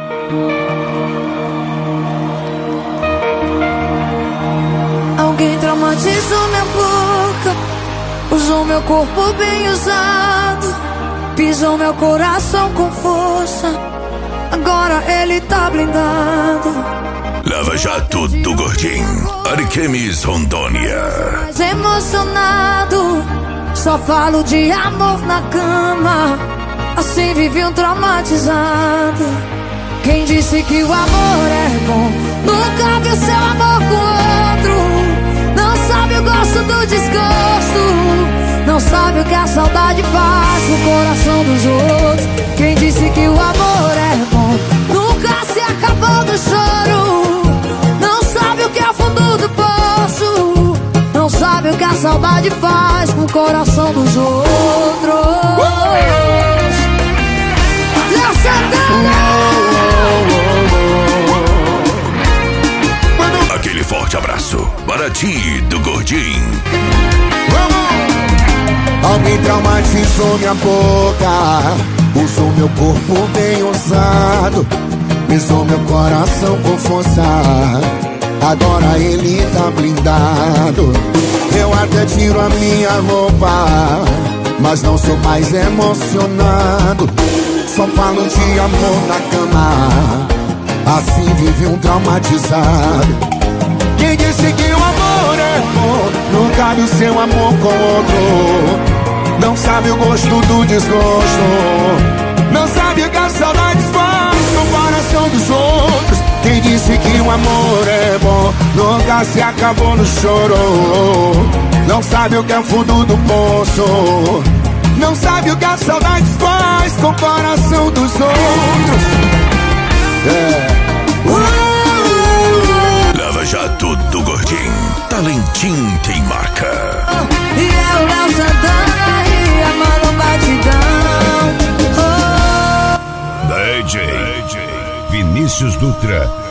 Alguém traumatizou minha boca, usou meu corpo bem usado, pisou meu coração com força, agora ele tá blindado. Lava Jato do Gordinho, Ariquemes, Rondônia. Mais emocionado, só falo de amor na cama, assim vivi um traumatizado. Quem disse que o amor é bom nunca viu seu amor com outro. Não sabe o gosto do desgosto, não sabe o que a saudade faz no coração dos outros. Quem disse que o amor é bom nunca se acabou do choro. Não sabe o que é o fundo do poço, não sabe o que a saudade faz com o coração dos outros. Léo Santana! Aquele forte abraço para ti do Gordinho. Alguém traumatizou minha boca, usou meu corpo bem usado, pisou meu coração com força, agora ele tá blindado. Eu até tiro a minha roupa, mas não sou mais emocionado, só falo de amor na cama, assim vive um traumatizado. Quem disse que o amor é bom nunca viu seu amor com outro. Não sabe o gosto do desgosto, não sabe o que a saudade faz com o coração dos outros. Quem disse que o amor é bom nunca se acabou no choro. Não sabe o que é o fundo do poço, não sabe o que a saudade faz com o coração dos outros. Lava Jato do Gordinho, talentinho tem marca. E é o Léo Santana e a mano batidão. DJ Vinícius Dutra